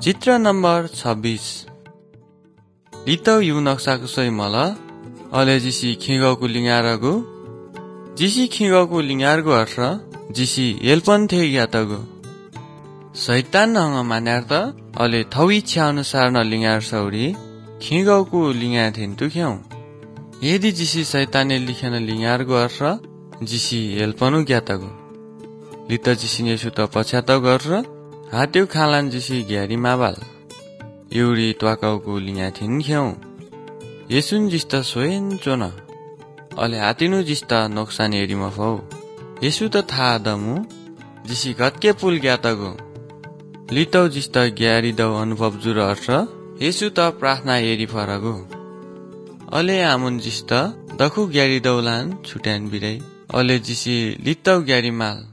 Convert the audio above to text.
चित्र number 26 लितौ you नक्साको सोइ मल अले जिसी खिगको लिङारगु जिसी खिगको लिङारगु अर्थ जिसी एल्पन थे यातगु शैतान नंग मान्यार्थ अले थौ इच्छा अनुसार न लिङार सौरी खिगको लिङा थिन तुख्यौ यदि जिसी शैतानले लिखेन लिङारगु अर्थ जिसी एल्पनु ज्ञातगु लित जिसी नेसु त पछ्यात गर्छ हात्यौ खालान जिसी ग्यारी माबाल एउरी त्वाकाउको लिङा थिन ख्यौ येसुन जिस्ता सोयन चोन अले हातिनु जिस्ता नोक्सान हेरी मफौ येसु त था दमु जिसी घटके पुल ज्ञातगु लितौ जिस्ता ग्यारी दौ अनुभव जुर अर्थ येसु त प्रार्थना हेरी फरगु अले आमुन जिस्ता दखु ग्यारी दौलान छुट्यान बिरै अले जिसी लितौ ग्यारी माल